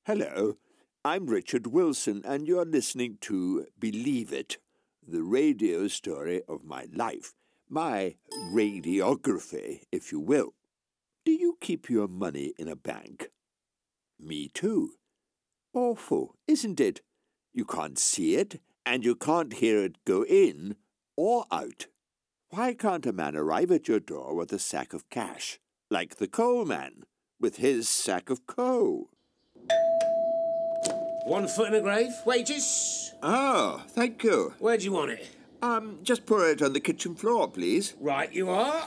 Hello, I'm Richard Wilson, and you're listening to Believe It, the radio story of my life, my radiography, if you will. Do you keep your money in a bank? Me too. Awful, isn't it? You can't see it, and you can't hear it go in or out. Why can't a man arrive at your door with a sack of cash, like the coal man, with his sack of coal? 1 foot in the grave. Wages? Oh, thank you. Where do you want it? Just pour it on the kitchen floor, please. Right, you are.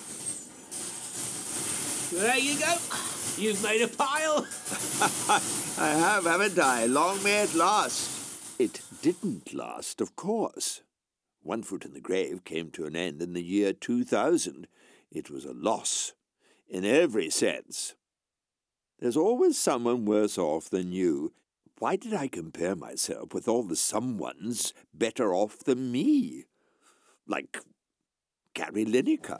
There you go. You've made a pile. I have, haven't I? Long may it last. It didn't last, of course. 1 Foot in the Grave came to an end in the year 2000. It was a loss, in every sense. There's always someone worse off than you. Why did I compare myself with all the someones better off than me? Like Gary Lineker.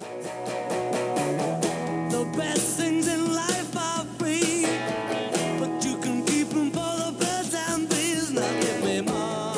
The best things in life are free, but you can keep them for the birds and bees. Now give me more.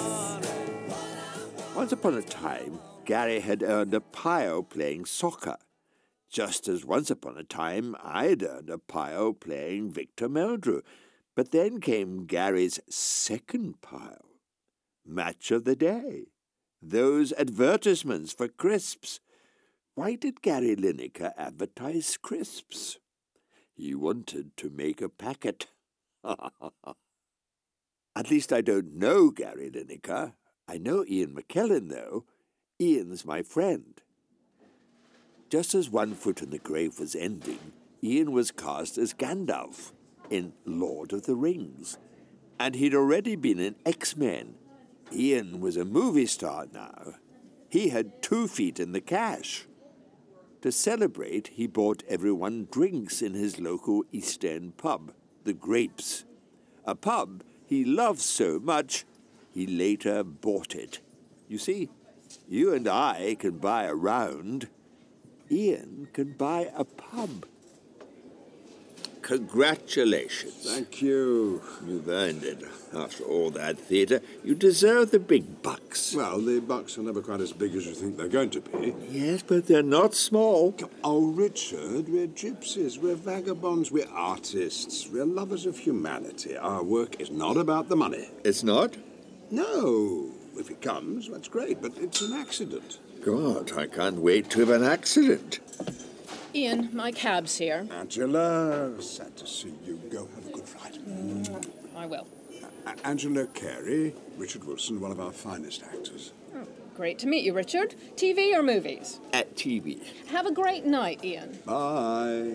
Once upon a time, Gary had earned a pile playing soccer, just as once upon a time I'd earned a pile playing Victor Meldrew. But then came Gary's second pile. Match of the day. Those advertisements for crisps. Why did Gary Lineker advertise crisps? He wanted to make a packet. At least I don't know Gary Lineker. I know Ian McKellen, though. Ian's my friend. Just as 1 Foot in the Grave was ending, Ian was cast as Gandalf in Lord of the Rings, and he'd already been in X-Men. Ian was a movie star now. He had 2 feet in the cash. To celebrate, he bought everyone drinks in his local East End pub, the Grapes, a pub he loved so much he later bought it. You see, you and I can buy a round. Ian can buy a pub. Congratulations. Thank you. You've earned it. After all that theatre, you deserve the big bucks. Well, the bucks are never quite as big as you think they're going to be. Yes, but they're not small. Oh, Richard, we're gypsies, we're vagabonds, we're artists, we're lovers of humanity. Our work is not about the money. It's not? No. If it comes, that's great, but it's an accident. God, I can't wait to have an accident. Ian, my cab's here. Angela, sad to see you. Go have a good flight. I will. Angela Carey, Richard Wilson, one of our finest actors. Oh, great to meet you, Richard. TV or movies? At TV. Have a great night, Ian. Bye.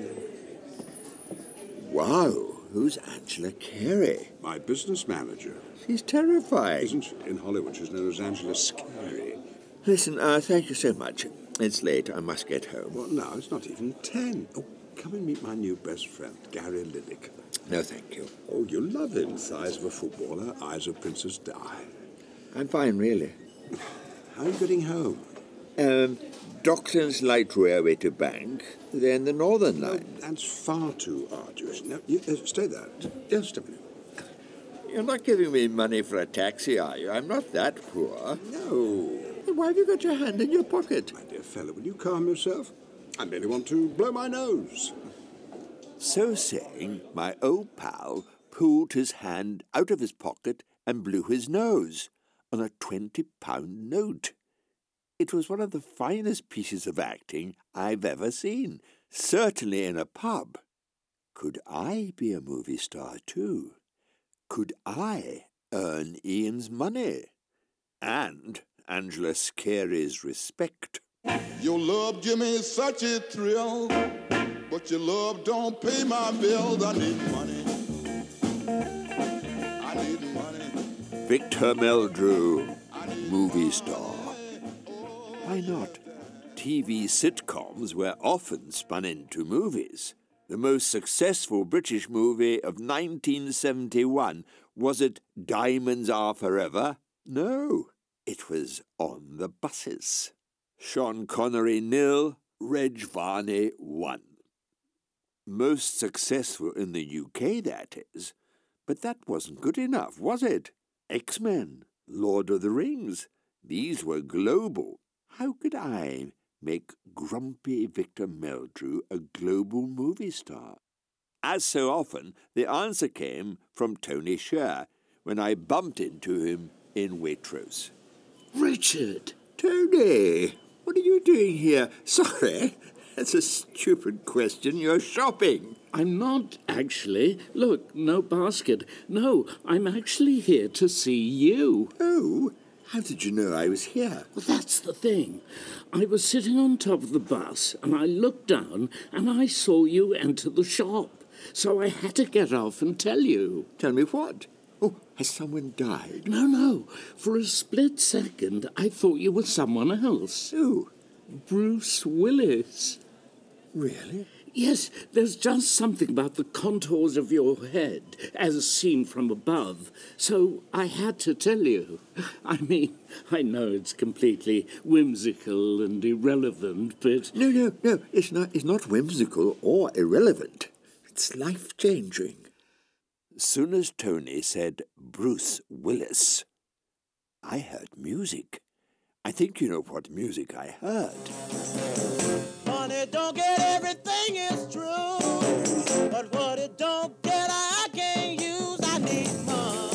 Wow, who's Angela Carey? My business manager. She's terrifying. Isn't she? In Hollywood, she's known as Angela Scary. Listen, thank you so much. It's late. I must get home. Well, now it's not even 10. Oh, come and meet my new best friend, Gary Lineker. No, thank you. Oh, you'll love him. Thighs of a footballer, eyes of Princess Di. I'm fine, really. How are you getting home? Docklands Light Railway to Bank, then the Northern Line. Oh, that's far too arduous. No, you, stay there. Just a minute. You're not giving me money for a taxi, are you? I'm not that poor. No. Then why have you got your hand in your pocket? My dear fellow, will you calm yourself? I merely want to blow my nose. So saying, my old pal pulled his hand out of his pocket and blew his nose on a £20 note. It was one of the finest pieces of acting I've ever seen, certainly in a pub. Could I be a movie star too? Could I earn Ian's money? And Angela Carey's respect? Your love give me such a thrill, but your love don't pay my bills. I need money. I need money. Victor Meldrew, movie star. Why not? TV sitcoms were often spun into movies. The most successful British movie of 1971, was it Diamonds Are Forever? No, it was On the Buses. Sean Connery 0, Reg Varney 1. Most successful in the UK, that is. But that wasn't good enough, was it? X-Men, Lord of the Rings, these were global. How could I make grumpy Victor Meldrew a global movie star? As so often, the answer came from Tony Sher when I bumped into him in Waitrose. Richard! Tony, what are you doing here? Sorry, that's a stupid question. You're shopping. I'm not, actually. Look, no basket. No, I'm actually here to see you. Oh, how did you know I was here? Well, that's the thing. I was sitting on top of the bus, and I looked down, and I saw you enter the shop. So I had to get off and tell you. Tell me what? Oh, has someone died? No. For a split second, I thought you were someone else. Who? Bruce Willis. Really? Yes, there's just something about the contours of your head, as seen from above. So I had to tell you. I mean, I know it's completely whimsical and irrelevant, but... No, it's not whimsical or irrelevant. It's life-changing. Soon as Tony said Bruce Willis, I heard music. I think you know what music I heard. Money don't get everything, is true. But what it don't get, I can't use. I need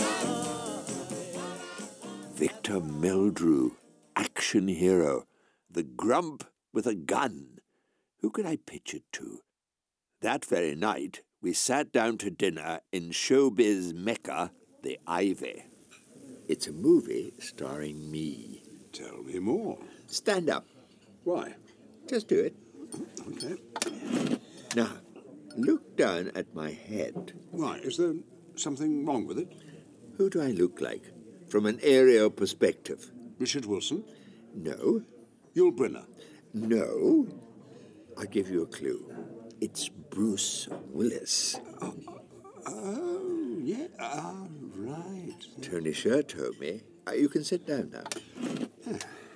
money. Victor Meldrew, action hero, the grump with a gun. Who could I pitch it to? That very night, we sat down to dinner in showbiz Mecca, the Ivy. It's a movie starring me. Tell me more. Stand up. Why? Just do it. Okay. Now, look down at my head. Why? Is there something wrong with it? Who do I look like? From an aerial perspective. Richard Wilson? No. Yul Brynner? No. I'll give you a clue. It's Bruce Willis. Oh, yeah. Right. Tony Sher told me. You can sit down now.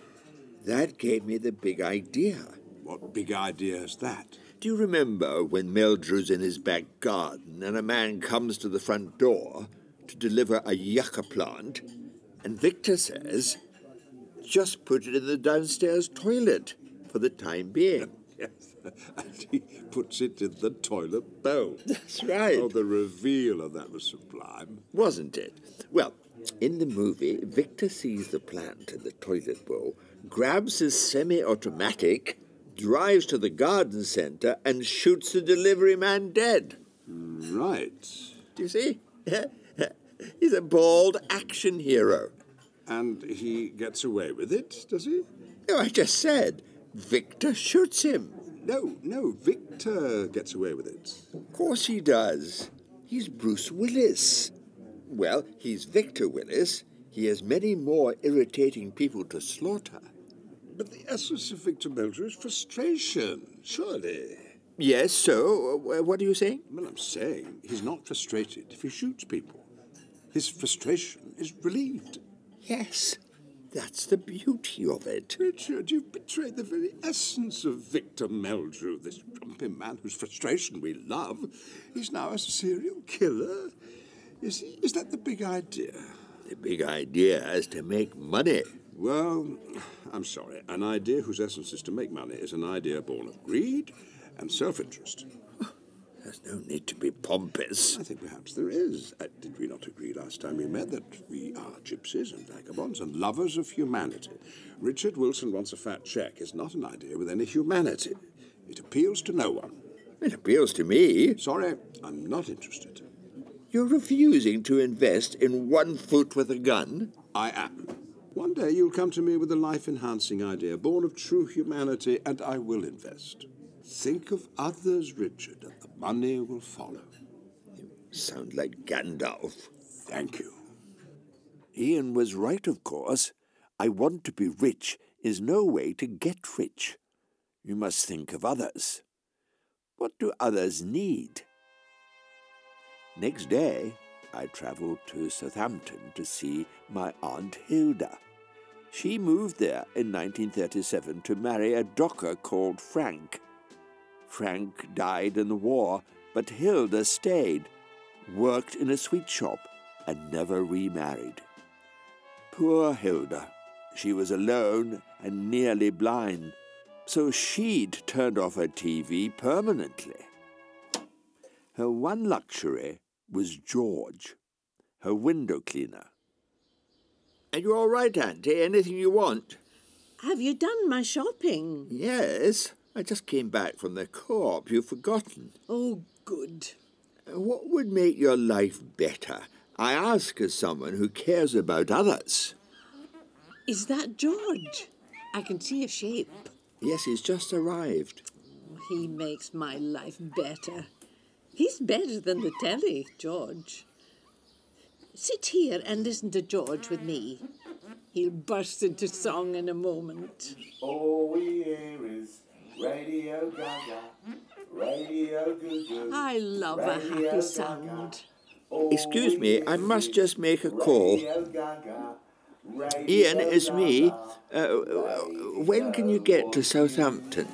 That gave me the big idea. What big idea is that? Do you remember when Meldrew's in his back garden and a man comes to the front door to deliver a yucca plant, and Victor says, just put it in the downstairs toilet for the time being? Yes, and he puts it in the toilet bowl. That's right. Oh, the reveal of that was sublime. Wasn't it? Well, in the movie, Victor sees the plant in the toilet bowl, grabs his semi-automatic, drives to the garden centre and shoots the delivery man dead. Right. Do you see? He's a bald action hero. And he gets away with it, does he? No, I just said, Victor shoots him. No, Victor gets away with it. Of course he does. He's Bruce Willis. Well, he's Victor Willis. He has many more irritating people to slaughter. But the essence of Victor Meldrew is frustration, surely. Yes, so what are you saying? Well, I'm saying he's not frustrated if he shoots people. His frustration is relieved. Yes, that's the beauty of it. Richard, you've betrayed the very essence of Victor Meldrew, this grumpy man whose frustration we love. He's now a serial killer. Is he? Is that the big idea? The big idea is to make money. Well, I'm sorry. An idea whose essence is to make money is an idea born of greed and self-interest. There's no need to be pompous. I think perhaps there is. Did we not agree last time we met that we are gypsies and vagabonds and lovers of humanity? Richard Wilson wants a fat cheque is not an idea with any humanity. It appeals to no one. It appeals to me. Sorry, I'm not interested. You're refusing to invest in 1 foot with a gun? I am. One day you'll come to me with a life-enhancing idea, born of true humanity, and I will invest. Think of others, Richard, and the money will follow. You sound like Gandalf. Thank you. Ian was right, of course. I want to be rich is no way to get rich. You must think of others. What do others need? Next day, I travelled to Southampton to see my Aunt Hilda. She moved there in 1937 to marry a docker called Frank. Frank died in the war, but Hilda stayed. worked in a sweet shop, and never remarried. Poor Hilda. She was alone and nearly blind, so she'd turned off her TV permanently. Her one luxury was George, her window cleaner. Are you all right, Auntie? Anything you want? Have you done my shopping? Yes. I just came back from the co-op. You've forgotten. Oh, good. What would make your life better? I ask as someone who cares about others. Is that George? I can see a shape. Yes, he's just arrived. He makes my life better. He's better than the telly, George. Sit here and listen to George with me. He'll burst into song in a moment. All we hear is Radio Gaga, Radio Goo Goo. I love a happy sound. Excuse me, I must just make a call. Ian, it's me. When can you get to Southampton?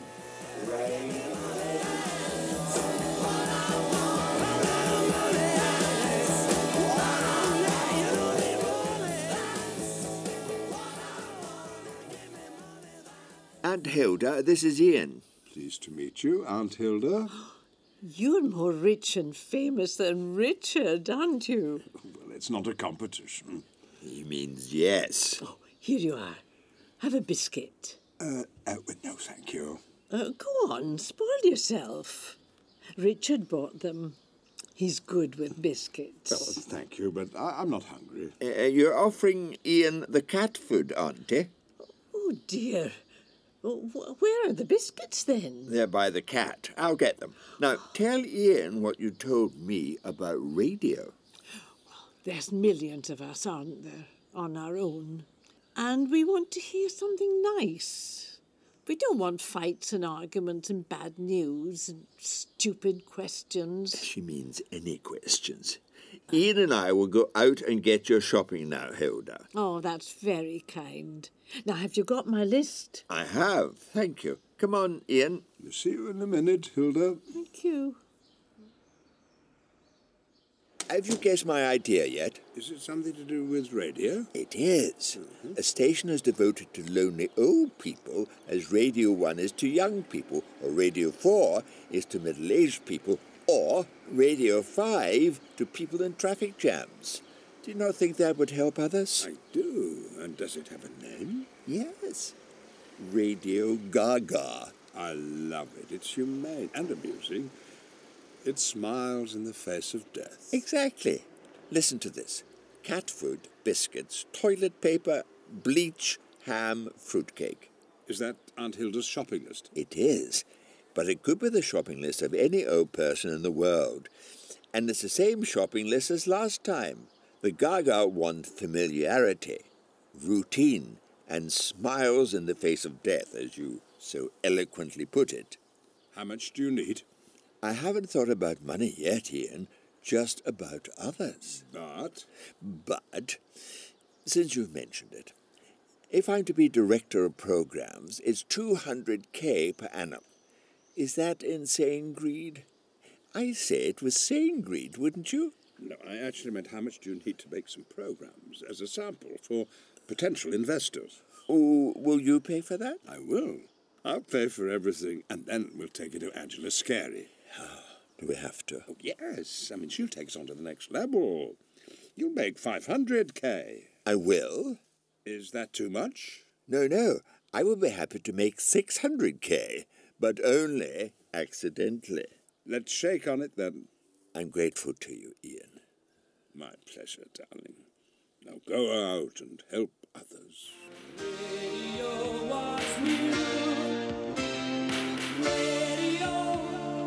Aunt Hilda, this is Ian. Pleased to meet you, Aunt Hilda. You're more rich and famous than Richard, aren't you? Well, it's not a competition. He means yes. Oh, here you are. Have a biscuit. No, thank you. Go on, spoil yourself. Richard bought them. He's good with biscuits. Oh, thank you, but I'm not hungry. You're offering Ian the cat food, Auntie? Oh, dear. Where are the biscuits, then? They're by the cat. I'll get them. Now, tell Ian what you told me about radio. There's millions of us, aren't there, on our own? And we want to hear something nice. We don't want fights and arguments and bad news and stupid questions. She means any questions. Ian and I will go out and get your shopping now, Hilda. Oh, that's very kind. Now, have you got my list? I have, thank you. Come on, Ian. We'll see you in a minute, Hilda. Thank you. Have you guessed my idea yet? Is it something to do with radio? It is. A station as devoted to lonely old people as Radio 1 is to young people, or Radio 4 is to middle-aged people, or Radio 5 to people in traffic jams. Do you not think that would help others? I do. And does it have a name? Yes. Radio Gaga. I love it. It's humane and amusing. It smiles in the face of death. Exactly. Listen to this. Cat food, biscuits, toilet paper, bleach, ham, fruitcake. Is that Aunt Hilda's shopping list? It is. But it could be the shopping list of any old person in the world. And it's the same shopping list as last time. The Gaga want familiarity, routine, and smiles in the face of death, as you so eloquently put it. How much do you need? I haven't thought about money yet, Ian, just about others. But, since you've mentioned it, if I'm to be director of programs, it's 200k per annum. Is that insane greed? I say it was sane greed, wouldn't you? No, I actually meant how much do you need to make some programs as a sample for potential investors. Oh, will you pay for that? I will. I'll pay for everything, and then we'll take it to Angela Scary. Do we have to? Oh, yes. I mean, she'll take us on to the next level. You'll make 500k. I will. Is that too much? No. I will be happy to make 600k, but only accidentally. Let's shake on it, then. I'm grateful to you, Ian. My pleasure, darling. Now go out and help others. Radio was new. Radio,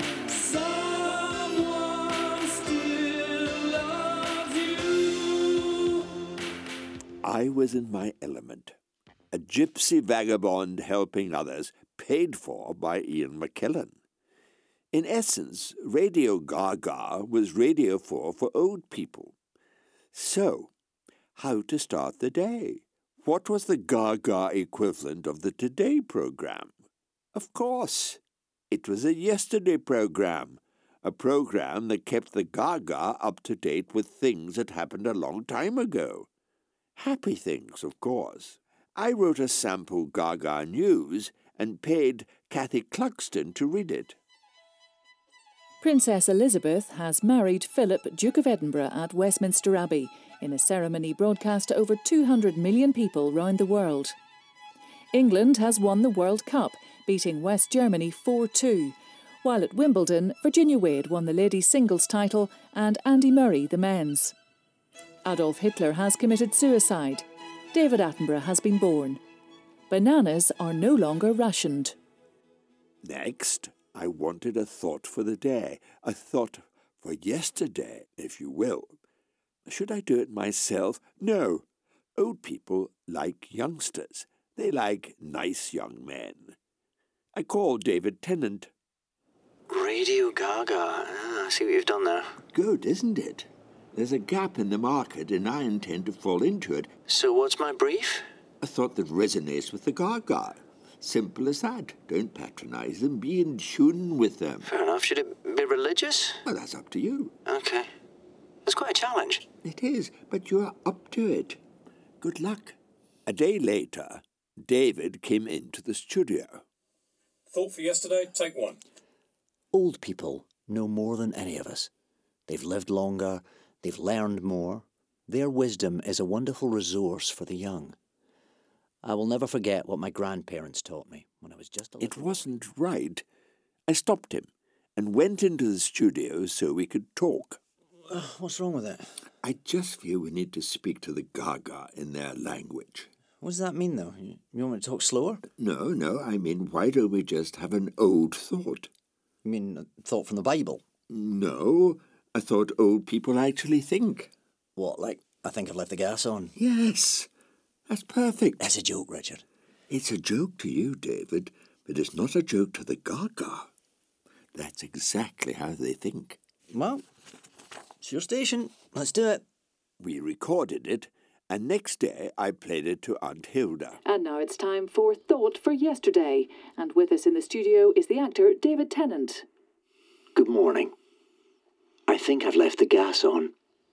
someone still loves you. I was in my element. A gypsy vagabond helping others, paid for by Ian McKellen. In essence, Radio Gaga was Radio 4 for old people. So, how to start the day? What was the Gaga equivalent of the Today program? Of course, it was a yesterday program, a program that kept the Gaga up to date with things that happened a long time ago. Happy things, of course. I wrote a sample Gaga news and paid Kathy Cluxton to read it. Princess Elizabeth has married Philip, Duke of Edinburgh, at Westminster Abbey in a ceremony broadcast to over 200 million people round the world. England has won the World Cup, beating West Germany 4-2, while at Wimbledon, Virginia Wade won the ladies' singles title and Andy Murray the men's. Adolf Hitler has committed suicide. David Attenborough has been born. Bananas are no longer rationed. Next, I wanted a thought for the day, a thought for yesterday, if you will. Should I do it myself? No. Old people like youngsters. They like nice young men. I called David Tennant. Radio Gaga. I see what you've done there. Good, isn't it? There's a gap in the market and I intend to fall into it. So what's my brief? A thought that resonates with the Gaga. Simple as that. Don't patronise them. Be in tune with them. Fair enough. Should it be religious? Well, that's up to you. Okay. It's quite a challenge. It is, but you're up to it. Good luck. A day later, David came into the studio. Thought for yesterday, take one. Old people know more than any of us. They've lived longer, they've learned more. Their wisdom is a wonderful resource for the young. I will never forget what my grandparents taught me when I was just a little... It wasn't right. I stopped him and went into the studio so we could talk. What's wrong with it? I just feel we need to speak to the Gaga in their language. What does that mean, though? You want me to talk slower? No, I mean, why don't we just have an old thought? You mean a thought from the Bible? No, a thought old people actually think. What, like, I think I've left the gas on? Yes, that's perfect. That's a joke, Richard. It's a joke to you, David, but it's not a joke to the Gaga. That's exactly how they think. Well, it's your station. Let's do it. We recorded it, and next day I played it to Aunt Hilda. And now it's time for Thought for Yesterday. And with us in the studio is the actor David Tennant. Good morning. I think I've left the gas on.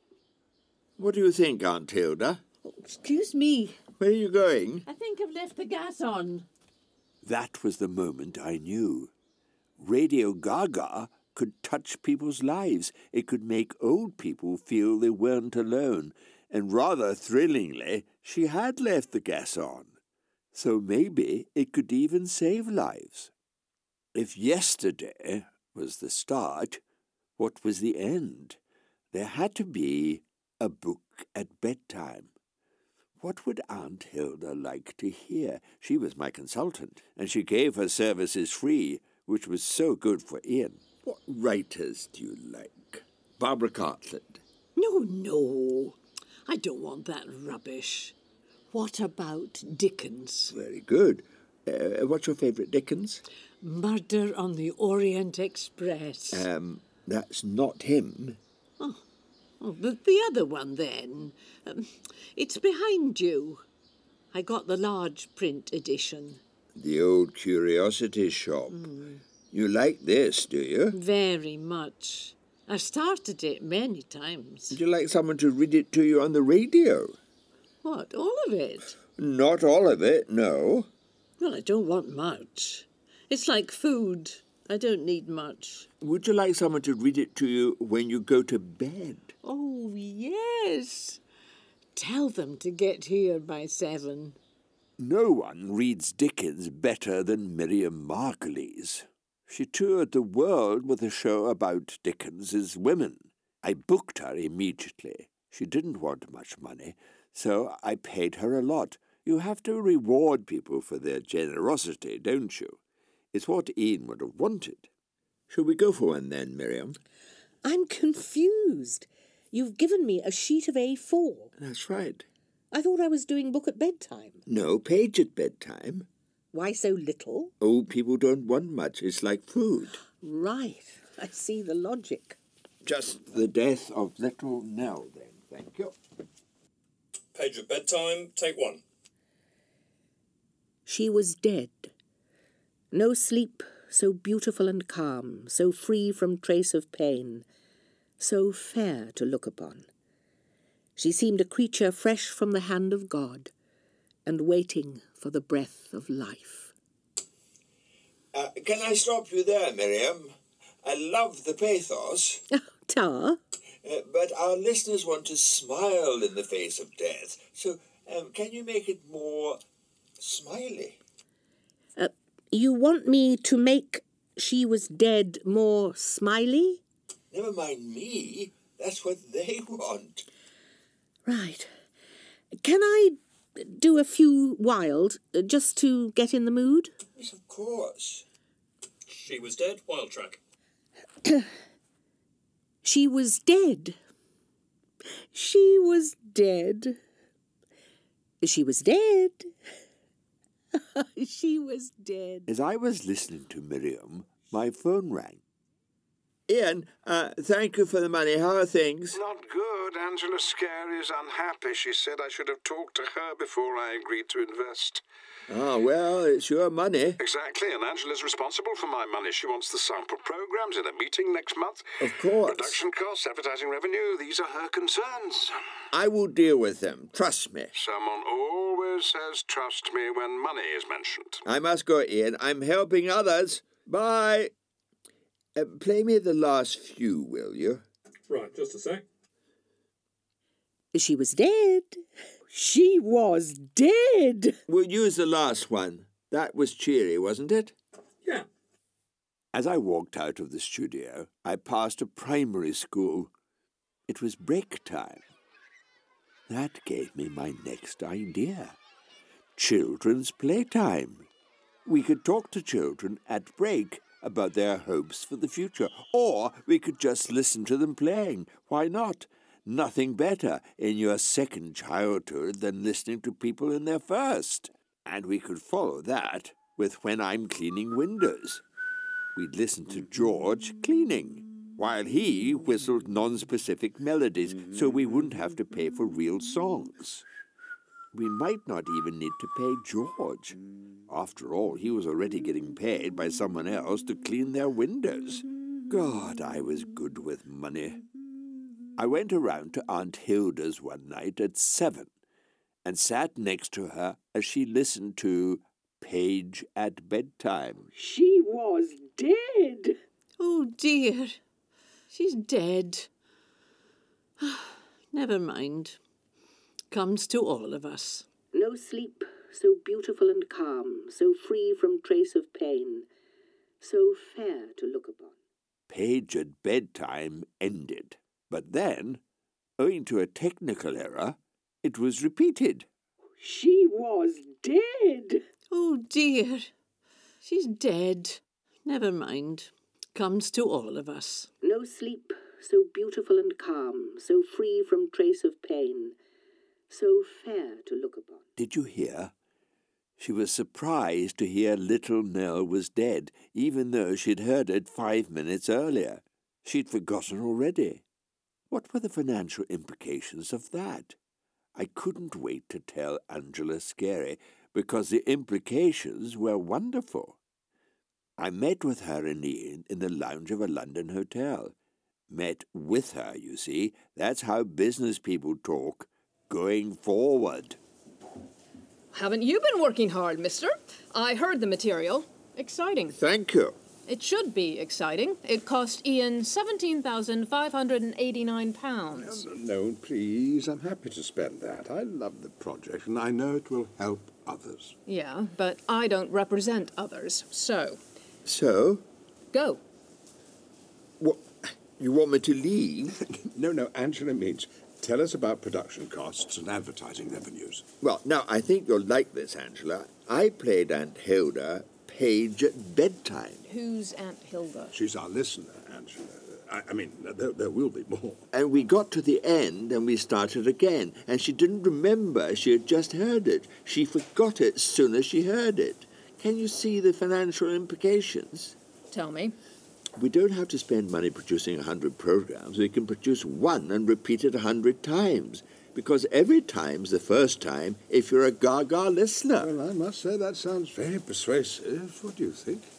What do you think, Aunt Hilda? Excuse me. Where are you going? I think I've left the gas on. That was the moment I knew. Radio Gaga could touch people's lives. It could make old people feel they weren't alone. And rather thrillingly, she had left the gas on. So maybe it could even save lives. If yesterday was the start, what was the end? There had to be a book at bedtime. What would Aunt Hilda like to hear? She was my consultant, and she gave her services free, which was so good for Ian. What writers do you like? Barbara Cartland. No. I don't want that rubbish. What about Dickens? Very good. What's your favourite Dickens? Murder on the Orient Express. That's not him. Oh, the other one then. It's behind you. I got the large print edition. The old curiosity shop. You like this, do you? Very much. I've started it many times. Would you like someone to read it to you on the radio? What, all of it? Not all of it, no. Well, I don't want much. It's like food. I don't need much. Would you like someone to read it to you when you go to bed? Oh, yes. Tell them to get here by 7. No one reads Dickens better than Miriam Margolyes. She toured the world with a show about Dickens's women. I booked her immediately. She didn't want much money, so I paid her a lot. You have to reward people for their generosity, don't you? It's what Ian would have wanted. Shall we go for one then, Miriam? I'm confused. You've given me a sheet of A4. That's right. I thought I was doing book at bedtime. No, page at bedtime. Why so little? Old people don't want much. It's like food. Right. I see the logic. Just the death of little Nell, then. Thank you. Page at bedtime, take one. She was dead. No sleep, so beautiful and calm, so free from trace of pain, so fair to look upon. She seemed a creature fresh from the hand of God, and waiting for the breath of life. Can I stop you there, Miriam? I love the pathos. Tar? But our listeners want to smile in the face of death. So, can you make it more smiley? You want me to make She Was Dead more smiley? Never mind me. That's what they want. Right. Can I do a few wild, just to get in the mood? Yes, of course. She Was Dead, wild track. She was dead. She was dead. She was dead. She was dead. As I was listening to Miriam, my phone rang. Ian, thank you for the money. How are things? Not good. Angela Scary is unhappy. She said I should have talked to her before I agreed to invest. Ah, well, it's your money. Exactly, and Angela's responsible for my money. She wants the sample programs in a meeting next month. Of course. Production costs, advertising revenue, these are her concerns. I will deal with them. Trust me. Someone always says trust me when money is mentioned. I must go, Ian. I'm helping others. Bye. Play me the last few, will you? Right, just a sec. She was dead. She was dead. We'll use the last one. That was cheery, wasn't it? Yeah. As I walked out of the studio, I passed a primary school. It was break time. That gave me my next idea. Children's playtime. We could talk to children at break about their hopes for the future, or we could just listen to them playing. Why not? Nothing better in your second childhood than listening to people in their first. And we could follow that with When I'm Cleaning Windows. We'd listen to George cleaning, while he whistled non-specific melodies, so we wouldn't have to pay for real songs. We might not even need to pay George. After all, he was already getting paid by someone else to clean their windows. God, I was good with money. I went around to Aunt Hilda's one night at 7 and sat next to her as she listened to Page at Bedtime. She was dead. Oh, dear. She's dead. Never mind. Comes to all of us. No sleep, so beautiful and calm, so free from trace of pain, so fair to look upon. Page at Bedtime ended, but then, owing to a technical error, it was repeated. She was dead. Oh, dear. She's dead. Never mind. Comes to all of us. No sleep, so beautiful and calm, so free from trace of pain, so fair to look upon. Did you hear? She was surprised to hear Little Nell was dead, even though she'd heard it 5 minutes earlier. She'd forgotten already. What were the financial implications of that? I couldn't wait to tell Angela Scary, because the implications were wonderful. I met with her and Ian in the lounge of a London hotel. Met with her, you see. That's how business people talk. Going forward. Haven't you been working hard, mister? I heard the material. Exciting. Thank you. It should be exciting. It cost Ian £17,589. No, please. I'm happy to spend that. I love the project, and I know it will help others. Yeah, but I don't represent others, so... So? Go. What? You want me to leave? No, Angela means tell us about production costs and advertising revenues. Well, now, I think you'll like this, Angela. I played Aunt Hilda Page at Bedtime. Who's Aunt Hilda? She's our listener, Angela. I mean, there will be more. And we got to the end and we started again. And she didn't remember she had just heard it. She forgot it as soon as she heard it. Can you see the financial implications? Tell me. We don't have to spend money producing 100 programs. We can produce one and repeat it 100 times. Because every time's the first time if you're a Gaga listener. Well, I must say that sounds very persuasive. What do you think?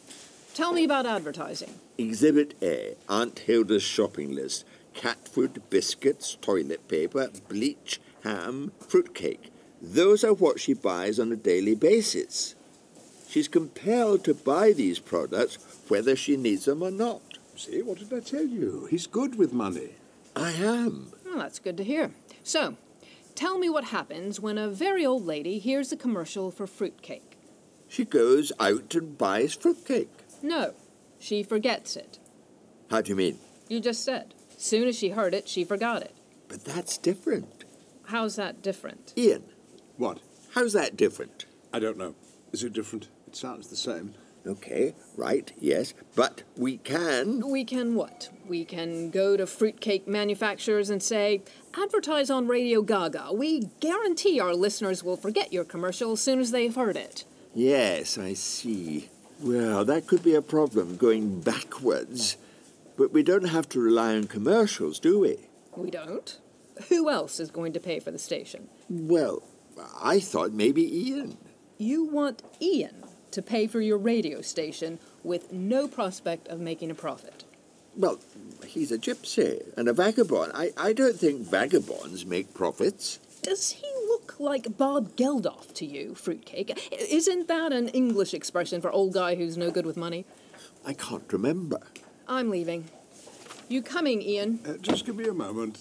Tell me about advertising. Exhibit A, Aunt Hilda's shopping list. Cat food, biscuits, toilet paper, bleach, ham, fruitcake. Those are what she buys on a daily basis. She's compelled to buy these products whether she needs them or not. See, what did I tell you? He's good with money. I am. Well, that's good to hear. So, tell me what happens when a very old lady hears a commercial for fruitcake. She goes out and buys fruitcake. No, she forgets it. How do you mean? You just said. Soon as she heard it, she forgot it. But that's different. How's that different? Ian. What? How's that different? I don't know. Is it different? It sounds the same. Okay, right, yes. But we can... We can what? We can go to fruitcake manufacturers and say, advertise on Radio Gaga. We guarantee our listeners will forget your commercial as soon as they've heard it. Yes, I see. Well, that could be a problem, going backwards. But we don't have to rely on commercials, do we? We don't. Who else is going to pay for the station? Well, I thought maybe Ian. You want Ian to pay for your radio station with no prospect of making a profit. Well, he's a gypsy and a vagabond. I don't think vagabonds make profits. Does he look like Bob Geldof to you, Fruitcake? Isn't that an English expression for old guy who's no good with money? I can't remember. I'm leaving. You coming, Ian? Just give me a moment.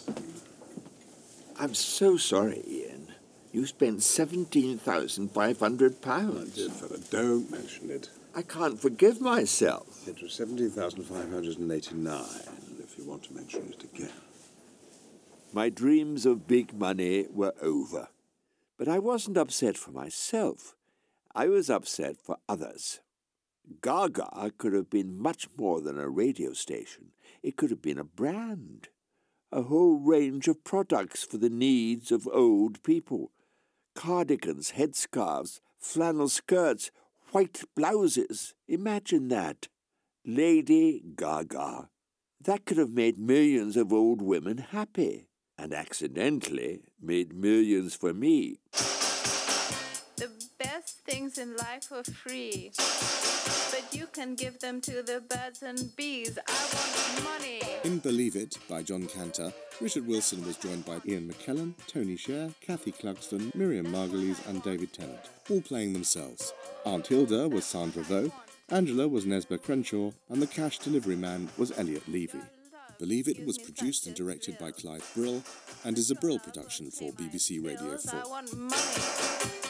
I'm so sorry, Ian. You spent £17,500. I did, fella. Don't mention it. I can't forgive myself. It was 17,589, if you want to mention it again. My dreams of big money were over. But I wasn't upset for myself. I was upset for others. Gaga could have been much more than a radio station. It could have been a brand. A whole range of products for the needs of old people. Cardigans, headscarves, flannel skirts, white blouses. Imagine that. Lady Gaga. That could have made millions of old women happy. And accidentally made millions for me. The best things in life are free, but you can give them to the birds and bees. I want money. In Believe It by John Cantor, Richard Wilson was joined by Ian McKellen, Tony Sher, Kathy Clugston, Miriam Margolyes and David Tennant, all playing themselves. Aunt Hilda was Sandra Vo, Angela was Nesba Crenshaw, and the cash delivery man was Elliot Levy. Believe It was produced and directed by Clive Brill and is a Brill production for BBC Radio 4.